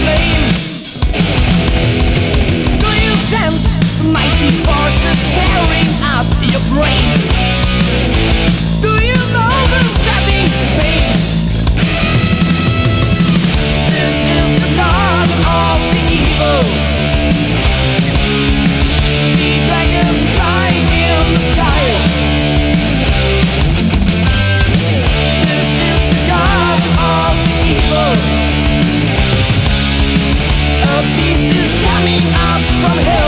flame. Do you sense the mighty forces tearing up your brain? Do you know the stabbing pain? This is the dawn of the evil. See dragons flying in the sky. This is the dawn of the evil. A beast is coming up from hell.